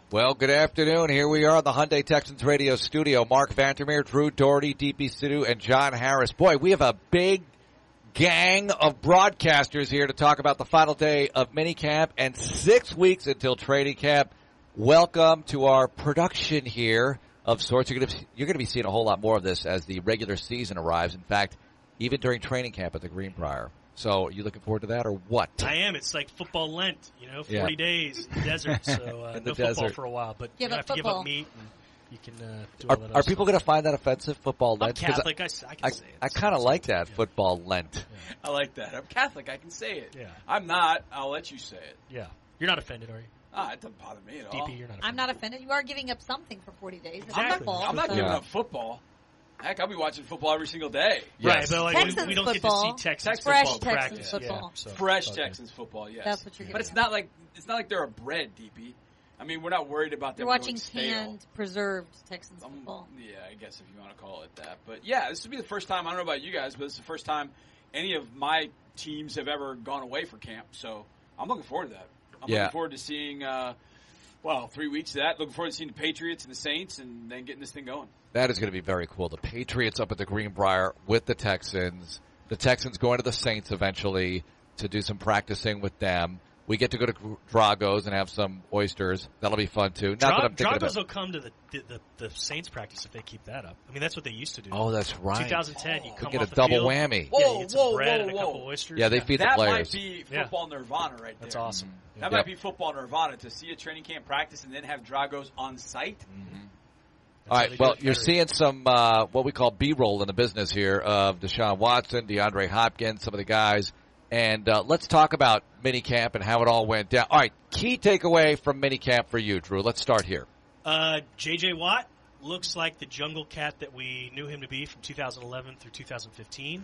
Well, good afternoon. Here we are on the Hyundai Texans radio studio. Mark Vandermeer, Drew Doherty, DP Sidhu, and John Harris. Boy, we have a big gang of broadcasters here to talk about the final day of minicamp and 6 weeks until training camp. Welcome to our production here of sorts. You're going to be seeing a whole lot more of this as the regular season arrives. In fact, even during training camp at the Greenbrier. So, are you looking forward to that or what? I am. It's like football Lent, 40 days in the desert. So, in the no desert. Football for a while, but you have to give up meat and you can do all that. Are people going to find that offensive, football Lent? I'm Catholic. I can say it. I kind of like that, football Lent. Yeah. I like that. I'm Catholic. I can say it. Yeah. I'm not. I'll let you say it. Yeah. You're not offended, are you? It doesn't bother me at all. DP, you're not offended. I'm not offended. You are giving up something for 40 days. Exactly. I'm not giving up football. Heck, I'll be watching football every single day. Yes. Right, but Texans we don't football. get to see Texans Fresh football Texans practice. football. Yeah, so Fresh Texans football, yes. That's what you're getting. But it's not like they're a bread, DP. I mean, we're not worried about them You're watching going stale. canned, preserved Texans football. Yeah, I guess if you want to call it that. But yeah, this will be the first time. I don't know about you guys, but this is the first time any of my teams have ever gone away for camp. So I'm looking forward to that. I'm looking forward to seeing. 3 weeks of that. Looking forward to seeing the Patriots and the Saints and then getting this thing going. That is going to be very cool. The Patriots up at the Greenbrier with the Texans. The Texans going to the Saints eventually to do some practicing with them. We get to go to Drago's and have some oysters. That'll be fun, too. Drago's will come to the Saints practice if they keep that up. I mean, that's what they used to do. Oh, that's right. 2010, you come get off a the double field. whammy. You get some bread and a couple oysters. Yeah, they feed the that players. That might be football nirvana right there. That's awesome. Mm-hmm. That might be football nirvana to see a training camp practice and then have Drago's on site. Mm-hmm. All right, well, you're seeing some what we call B-roll in the business here of Deshaun Watson, DeAndre Hopkins, some of the guys. And let's talk about minicamp and how it all went down. All right, key takeaway from minicamp for you, Drew. Let's start here. J.J. Watt looks like the jungle cat that we knew him to be from 2011 through 2015.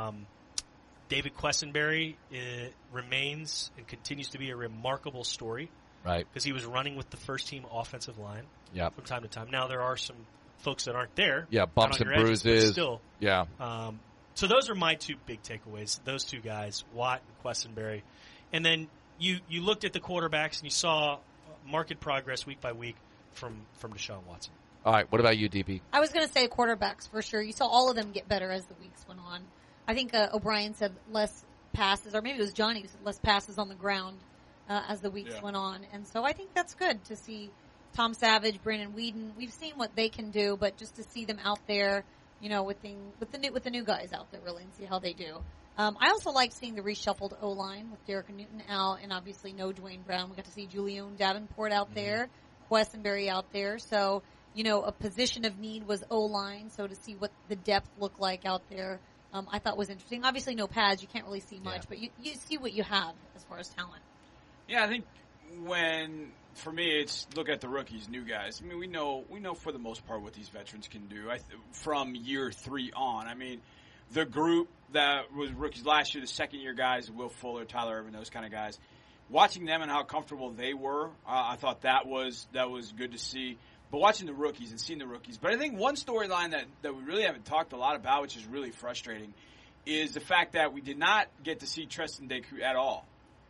David Quessenberry remains and continues to be a remarkable story. Right. Because he was running with the first-team offensive line from time to time. Now there are some folks that aren't there. Yeah, bumps and bruises. Edges, still. Yeah. So those are my two big takeaways, those two guys, Watt and Quessenberry. And then you looked at the quarterbacks and you saw marked progress week by week from Deshaun Watson. All right, what about you, DP? I was going to say quarterbacks for sure. You saw all of them get better as the weeks went on. I think O'Brien said less passes, or maybe it was Johnny who said less passes on the ground as the weeks went on. And so I think that's good to see Tom Savage, Brandon Weeden. We've seen what they can do, but just to see them out there, with the new guys out there really and see how they do. I also like seeing the reshuffled O-line with Derek Newton out and obviously no Dwayne Brown. We got to see Julian Davenport out there, Quessenberry out there. So, a position of need was O-line. So to see what the depth looked like out there, I thought was interesting. Obviously no pads. You can't really see much, but you see what you have as far as talent. Yeah, I think for me, it's look at the rookies, new guys. I mean, we know for the most part what these veterans can do from year 3 on. I mean, the group that was rookies last year, the second-year guys, Will Fuller, Tyler Irvin, those kind of guys, watching them and how comfortable they were, I thought that was good to see. But watching the rookies and seeing the rookies. But I think one storyline that we really haven't talked a lot about, which is really frustrating, is the fact that we did not get to see Treston Deku at all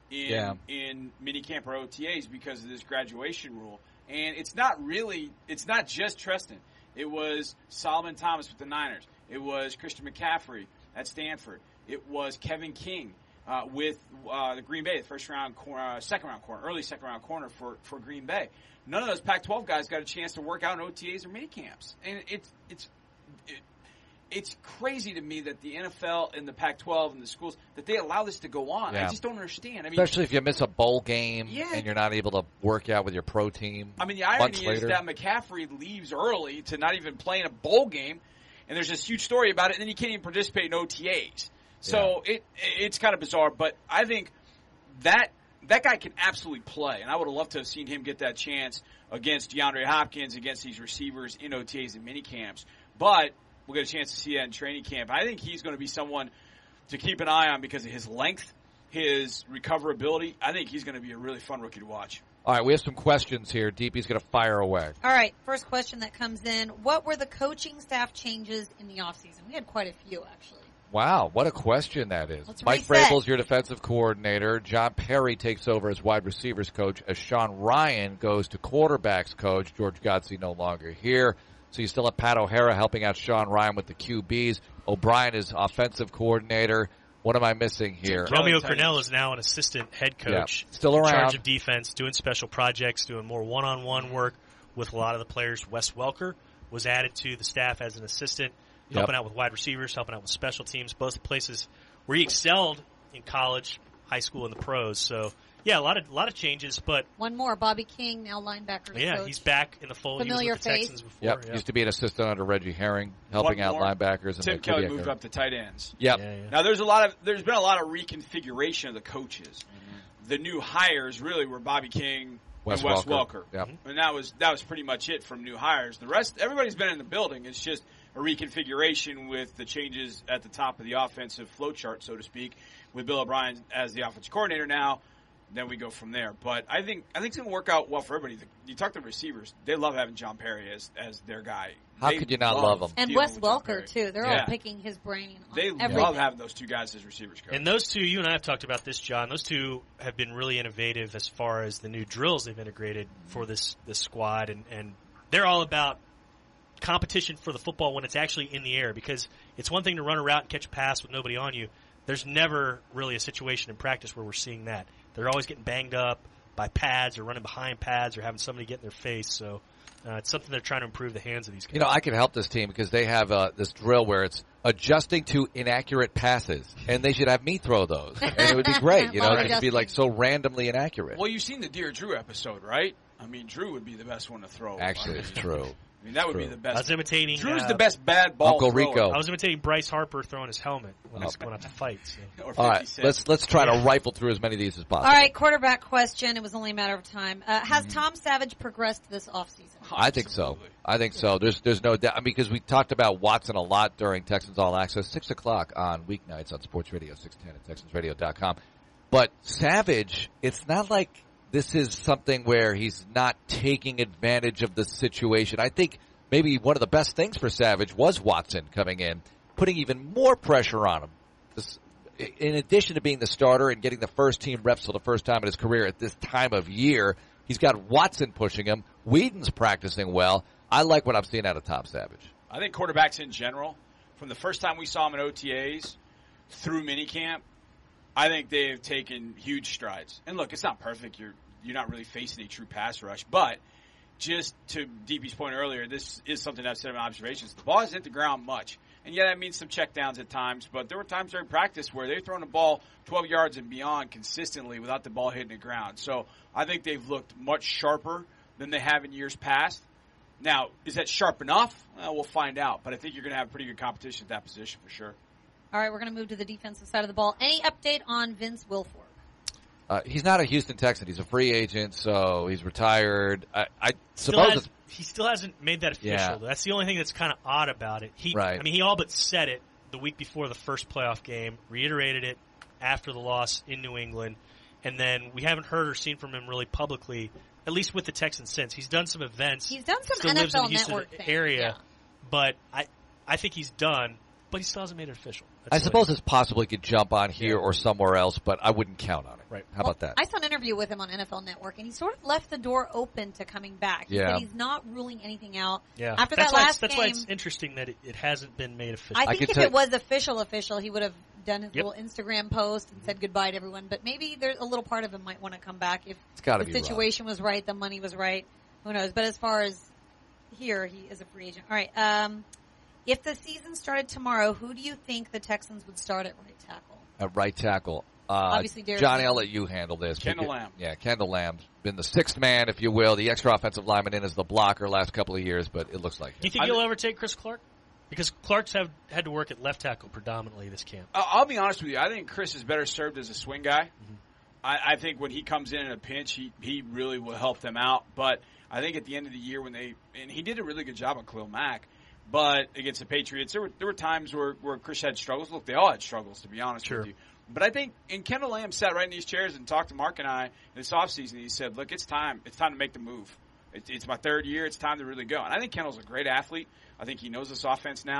in minicamp or OTAs because of this graduation rule. And it's not just Treston. It was Solomon Thomas with the Niners. It was Christian McCaffrey at Stanford. It was Kevin King with the Green Bay, the early second round corner for Green Bay. None of those Pac-12 guys got a chance to work out in OTAs or minicamps. And it's crazy to me that the NFL and the Pac-12 and the schools, that they allow this to go on. Yeah. I just don't understand. I mean, especially if you miss a bowl game and you're not able to work out with your pro team. I mean, the irony is that McCaffrey leaves early to not even play in a bowl game, and there's this huge story about it, and then he can't even participate in OTAs. So it's kind of bizarre, but I think that guy can absolutely play, and I would have loved to have seen him get that chance against DeAndre Hopkins, against these receivers in OTAs and minicamps. But we'll get a chance to see that in training camp. I think he's going to be someone to keep an eye on because of his length, his recoverability. I think he's going to be a really fun rookie to watch. All right, we have some questions here. DP's going to fire away. All right, first question that comes in. What were the coaching staff changes in the offseason? We had quite a few, actually. Wow, what a question that is. Let's Mike reset. Vrabel's your defensive coordinator. John Perry takes over as wide receivers coach as Sean Ryan goes to quarterbacks coach. George Godsey no longer here. So you still have Pat O'Hara helping out Sean Ryan with the QBs. O'Brien is offensive coordinator. What am I missing here? Romeo Cornell is now an assistant head coach. Yeah, still in around. charge of defense, doing special projects, doing more one-on-one work with a lot of the players. Wes Welker was added to the staff as an assistant, helping out with wide receivers, helping out with special teams, both places where he excelled in college, high school, and the pros. So, yeah, a lot of changes, but One more, Bobby King, now linebacker yeah, coach. he's back in the fold. Familiar he was with the face. Texans before. Yep, used to be an assistant under Reggie Herring, helping One out more. linebackers. And Tim the Kelly Kubiak moved era. up to tight ends. Yep. Yeah. Now there's been a lot of reconfiguration of the coaches. The new hires really were Bobby King Wes and Wes Welker. Welker. Yep. And that was pretty much it from new hires. The rest, everybody's been in the building. It's just a reconfiguration with the changes at the top of the offensive flow chart, so to speak, with Bill O'Brien as the offensive coordinator now. Then we go from there. But I think it's going to work out well for everybody. You talk to the receivers; they love having John Perry as their guy. How They could you not love him? And dealing Wes with John Welker, Perry. too. They're Yeah. all picking his brain on They everything. love having those two guys as receivers coach. And those two, you and I have talked about this, John. Those two have been really innovative as far as the new drills they've integrated for this squad, and they're all about competition for the football when it's actually in the air. Because it's one thing to run a route and catch a pass with nobody on you. There's never really a situation in practice where we're seeing that. They're always getting banged up by pads or running behind pads or having somebody get in their face. So it's something they're trying to improve the hands of these guys. You know, I can help this team because they have this drill where it's adjusting to inaccurate passes, and they should have me throw those, and it would be great. You know, Well, it would be like so randomly inaccurate. Well, you've seen the Dear Drew episode, right? I mean, Drew would be the best one to throw. Actually, it's true. I mean, that would be True. the I was best. imitating Drew's the best bad ball Uncle thrower. Rico. I was imitating Bryce Harper throwing his helmet when I was going out to fight. So. Or 50 All right, Cent. let's try to rifle through as many of these as possible. All right, quarterback question. It was only a matter of time. Has Tom Savage progressed this offseason? I think so. Absolutely. I think so. There's no doubt. I mean, because we talked about Watson a lot during Texans All Access, 6 o'clock on weeknights on Sports Radio 610 at TexansRadio.com. But Savage, it's not like this is something where he's not taking advantage of the situation. I think maybe one of the best things for Savage was Watson coming in, putting even more pressure on him. In addition to being the starter and getting the first team reps for the first time in his career at this time of year, he's got Watson pushing him. Whedon's practicing well. I like what I'm seeing out of Tom Savage. I think quarterbacks in general, from the first time we saw them in OTAs through minicamp, I think they've taken huge strides. And look, it's not perfect. You're not really facing a true pass rush, but just to DP's point earlier, this is something I've said in my observations. The ball hasn't hit the ground much. And yeah, that means some checkdowns at times, but there were times during practice where they're throwing the ball 12 yards and beyond consistently without the ball hitting the ground. So I think they've looked much sharper than they have in years past. Now, is that sharp enough? Well, we'll find out, but I think you're going to have pretty good competition at that position for sure. All right, we're going to move to the defensive side of the ball. Any update on Vince Wilfork? He's not a Houston Texan. He's a free agent, so he's retired. I suppose He still hasn't made that official. Yeah. That's the only thing that's kind of odd about it. Right. I mean, he all but said it the week before the first playoff game, reiterated it after the loss in New England, and then we haven't heard or seen from him really publicly, at least with the Texans since. He's done some events. He's done some still lives in the NFL Houston Network things, area, yeah. but I think he's done, but he still hasn't made it official. I That's suppose what it's possible he could jump on here or somewhere else, but I wouldn't count on it. Right. How about that? I saw an interview with him on NFL Network, and he sort of left the door open to coming back. He Yeah. said he's not ruling anything out. Yeah. After that's that why last that's game, why it's interesting that it hasn't been made official. I I think could if tell- it was official, he would have done his Yep. little Instagram post and said goodbye to everyone. But maybe there's a little part of him might want to come back if It's gotta the be situation was right, the money was right. Who knows? But as far as here, he is a free agent. All right. If the season started tomorrow, who do you think the Texans would start at right tackle? At right tackle. Obviously, Derek Johnny, Lamb. I'll let you handle this. Kendall Lamb. Yeah, Kendall Lamb's been the sixth man, if you will, the extra offensive lineman in as the blocker last couple of years, but it looks like Do you think he'll overtake Chris Clark? Because Clark's had to work at left tackle predominantly this camp. I'll be honest with you. I think Chris is better served as a swing guy. I think when he comes in a pinch, he really will help them out. But I think at the end of the year and he did a really good job on Khalil Mack, but against the Patriots, there were times where Chris had struggles. Look, they all had struggles, to be honest Sure. with you. But I think, and Kendall Lamb sat right in these chairs and talked to Mark and I this offseason. He said, look, it's time. It's time to make the move. It's my third year. It's time to really go. And I think Kendall's a great athlete. I think he knows this offense now.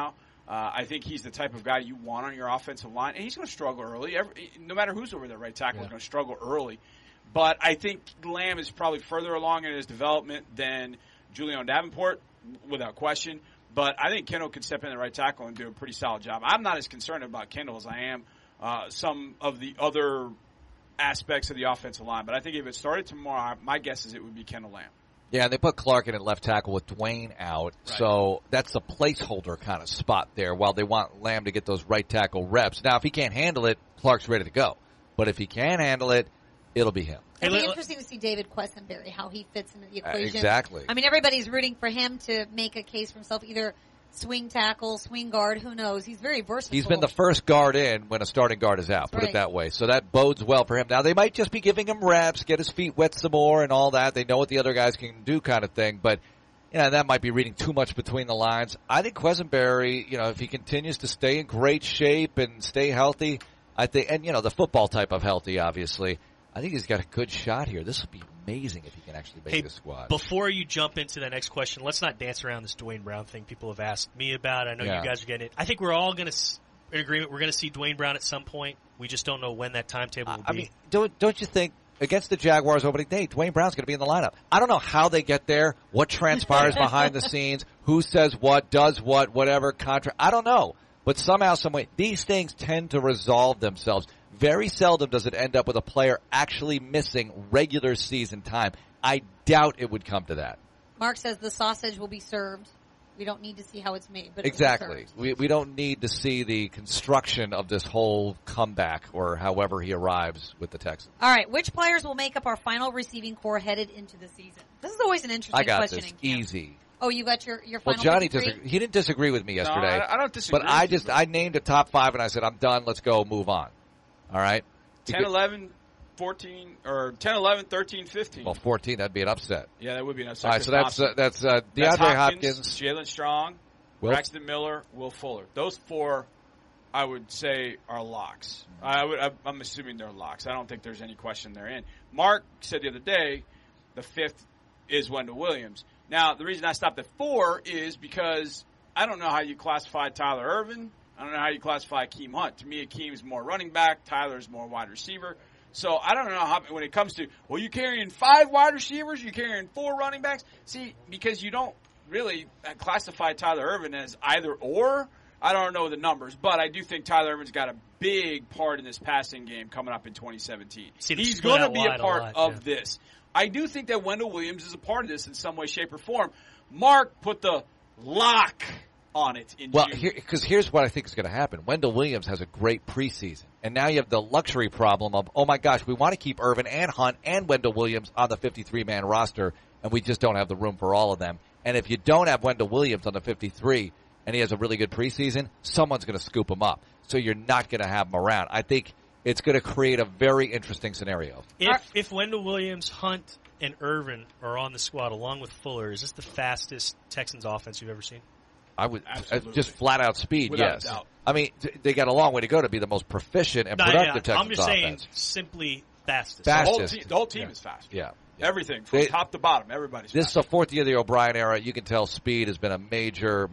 I think he's the type of guy you want on your offensive line, and he's going to struggle early. No matter who's over there, right tackle is going to struggle early. But I think Lamb is probably further along in his development than Julian Davenport, without question. But I think Kendall can step in the right tackle and do a pretty solid job. I'm not as concerned about Kendall as I am some of the other aspects of the offensive line. But I think if it started tomorrow, my guess is it would be Kendall Lamb. Yeah, and they put Clark in at left tackle with Dwayne out, Right. so that's a placeholder kind of spot there while they want Lamb to get those right tackle reps. Now, if he can't handle it, Clark's ready to go. But if he can handle it, it'll be him. It'll be interesting to see David Quessenberry, how he fits into the equation. Exactly. I mean, everybody's rooting for him to make a case for himself, either swing tackle, swing guard, who knows. He's very versatile. He's been the first guard in when a starting guard is out, put Right. it that way. So that bodes well for him. Now, they might just be giving him reps, get his feet wet some more and all that. They know what the other guys can do kind of thing. But, that might be reading too much between the lines. I think Quessenberry, if he continues to stay in great shape and stay healthy, I think, and, the football type of healthy, obviously, I think he's got a good shot here. This would be amazing if he can actually make the squad. Before you jump into the next question, let's not dance around this Dwayne Brown thing people have asked me about. I know you guys are getting it. I think we're all going to, in agreement, we're going to see Dwayne Brown at some point. We just don't know when that timetable will be. I mean, don't you think against the Jaguars opening day, Dwayne Brown's going to be in the lineup? I don't know how they get there, what transpires behind the scenes, who says what, does what, whatever, contract. I don't know. But somehow, some way, these things tend to resolve themselves. Very seldom does it end up with a player actually missing regular season time. I doubt it would come to that. Mark says the sausage will be served. We don't need to see how it's made. But Exactly. We don't need to see the construction of this whole comeback or however he arrives with the Texans. All right. Which players will make up our final receiving core headed into the season? This is always an interesting I got question. this. Easy. Oh, you got your Well, final Johnny 53? he didn't disagree with me yesterday. No, I don't disagree. But I named a top 5 and I said, I'm done. Let's go. Move on. All right. 10, 11, 14, or 10, 11, 13, 15. Well, 14, that'd be an upset. Yeah, that would be an upset. All right, so that's DeAndre Hopkins, Jalen Strong, Braxton Miller, Will Fuller. Those 4, I would say, are locks. I'm assuming they're locks. I don't think there's any question they're in. Mark said the other day the 5th is Wendell Williams. Now, the reason I stopped at 4 is because I don't know how you classify Tyler Ervin. I don't know how you classify Akeem Hunt. To me, Akeem's more running back. Tyler's more wide receiver. So I don't know how, when it comes to, well, you carrying 5 wide receivers, you carrying 4 running backs. See, because you don't really classify Tyler Ervin as either or. I don't know the numbers, but I do think Tyler Ervin's got a big part in this passing game coming up in 2017. He's going to be a part of this. I do think that Wendell Williams is a part of this in some way, shape, or form. Mark put the lock on it in June. Because here's what I think is going to happen. Wendell Williams has a great preseason. And now you have the luxury problem of, oh my gosh, we want to keep Ervin and Hunt and Wendell Williams on the 53-man roster, and we just don't have the room for all of them. And if you don't have Wendell Williams on the 53 and he has a really good preseason, someone's going to scoop him up. So you're not going to have him around. I think it's going to create a very interesting scenario. If Wendell Williams, Hunt, and Ervin are on the squad along with Fuller, is this the fastest Texans offense you've ever seen? I would just flat out speed. Without yes. doubt. I mean, they got a long way to go to be the most proficient and productive Texans I'm just offense. saying simply fastest. Fastest. The whole team is fast. Yeah. Everything from top to bottom. Everybody's This fast. is the 4th year of the O'Brien era. You can tell speed has been a major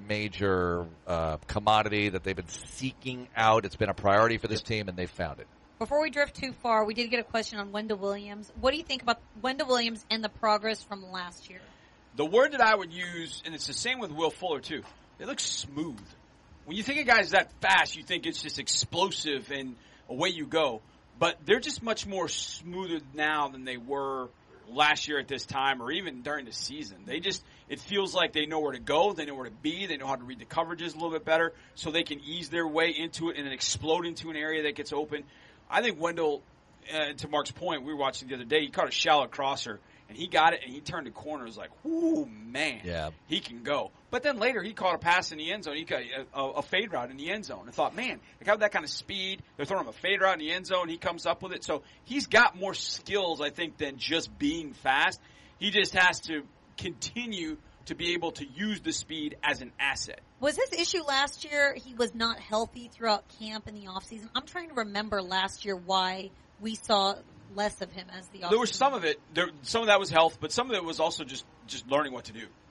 commodity that they've been seeking out. It's been a priority for this team, and they've found it. Before we drift too far, we did get a question on Wendell Williams. What do you think about Wendell Williams and the progress from last year? The word that I would use, and it's the same with Will Fuller too, they look smooth. When you think of guys that fast, you think it's just explosive and away you go. But they're just much more smoother now than they were last year at this time or even during the season. It feels like they know where to go, they know where to be, they know how to read the coverages a little bit better so they can ease their way into it and then explode into an area that gets open. I think Wendell, to Mark's point, we were watching the other day, he caught a shallow crosser, and he got it, and he turned the corner. It was like, ooh, man, he can go. But then later he caught a pass in the end zone. He got a fade route in the end zone. I thought, man, they have that kind of speed. They're throwing him a fade route in the end zone. He comes up with it. So he's got more skills, I think, than just being fast. He just has to continue to be able to use the speed as an asset. Was his issue last year he was not healthy throughout camp in the offseason? I'm trying to remember last year why we saw less of him as the offseason. There was some of it. Some of that was health, but some of it was also just learning what to do.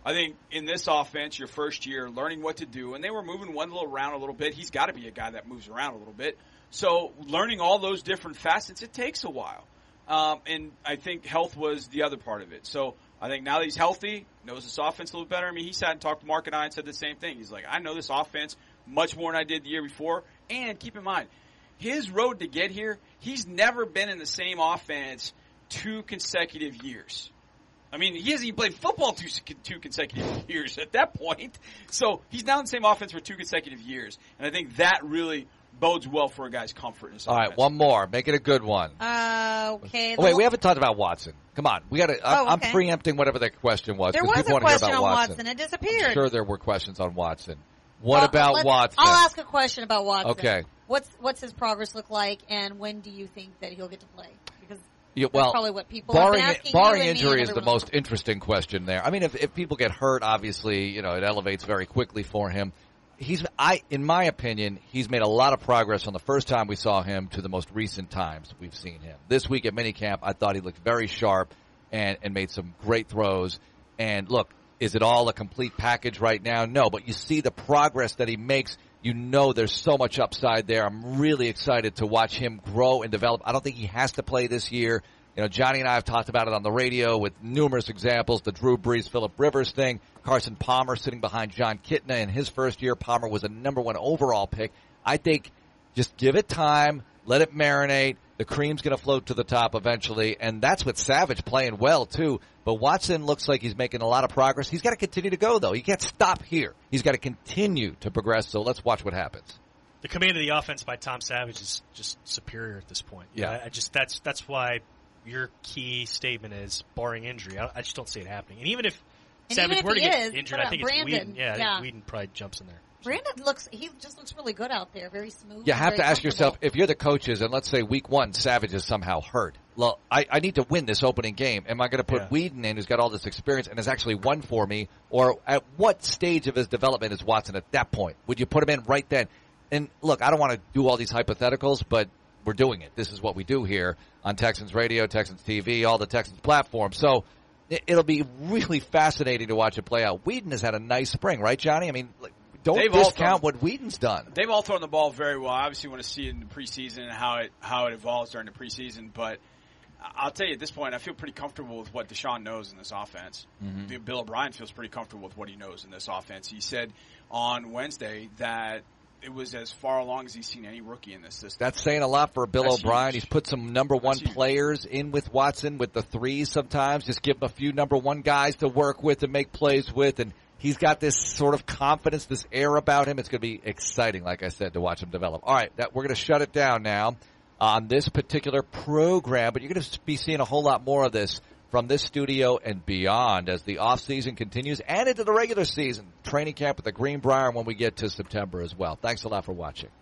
I think in this offense, your first year, learning what to do, and they were moving one little around a little bit. He's got to be a guy that moves around a little bit. So learning all those different facets, it takes a while. And I think health was the other part of it. So I think now that he's healthy, knows this offense a little better. I mean, he sat and talked to Mark and I and said the same thing. He's like, I know this offense much more than I did the year before. And keep in mind, his road to get here, he's never been in the same offense 2 consecutive years. I mean, he hasn't even played football two consecutive years at that point. So he's now in the same offense for 2 consecutive years. And I think that really bodes well for a guy's comfort in his offense. All right, one more. Make it a good one. Okay. Oh, wait, we haven't talked about Watson. Come on. We got to. I'm preempting whatever the question was. There was people a want to hear question about on Watson. Watson. It disappeared. I'm sure there were questions on Watson. What about Watson? I'll ask a question about Watson. Okay. What's his progress look like, and when do you think that he'll get to play? Because Yeah, that's probably what people have been asking. Barring you and injury me is and the everyone most interesting question there. I mean, if people get hurt, obviously, it elevates very quickly for him. In my opinion, he's made a lot of progress from the first time we saw him to the most recent times we've seen him. This week at minicamp, I thought he looked very sharp and made some great throws. And look, is it all a complete package right now? No, but you see the progress that he makes. You know there's so much upside there. I'm really excited to watch him grow and develop. I don't think he has to play this year. Johnny and I have talked about it on the radio with numerous examples, the Drew Brees, Phillip Rivers thing, Carson Palmer sitting behind John Kitna in his first year. Palmer was a number 1 overall pick. I think just give it time, let it marinate. The cream's going to float to the top eventually, and that's with Savage playing well, too. But Watson looks like he's making a lot of progress. He's got to continue to go, though. He can't stop here. He's got to continue to progress, so let's watch what happens. The command of the offense by Tom Savage is just superior at this point. Yeah. That's why your key statement is barring injury. I just don't see it happening. And even if Savage were to get injured, I think Brandon, it's Whedon. Yeah, I think Whedon probably jumps in there. Brandon just looks really good out there, very smooth. You have to ask yourself, if you're the coaches, and let's say week 1, Savage is somehow hurt. Well, I need to win this opening game. Am I going to put Whedon in, who's got all this experience and has actually won for me? Or at what stage of his development is Watson at that point? Would you put him in right then? And look, I don't want to do all these hypotheticals, but we're doing it. This is what we do here on Texans Radio, Texans TV, all the Texans platforms. So it'll be really fascinating to watch it play out. Whedon has had a nice spring, right, Johnny? I mean, don't discount what Whedon's done. They've all thrown the ball very well. I obviously want to see it in the preseason and how it evolves during the preseason. But I'll tell you at this point, I feel pretty comfortable with what Deshaun knows in this offense. Mm-hmm. Bill O'Brien feels pretty comfortable with what he knows in this offense. He said on Wednesday that it was as far along as he's seen any rookie in this system. That's saying a lot for Bill O'Brien. Huge. He's put some number 1 players in with Watson with the threes sometimes. Just give him a few number 1 guys to work with and make plays with. And he's got this sort of confidence, this air about him. It's going to be exciting, like I said, to watch him develop. All right, we're going to shut it down now on this particular program. But you're going to be seeing a whole lot more of this from this studio and beyond as the off-season continues and into the regular season. Training camp at the Greenbrier when we get to September as well. Thanks a lot for watching.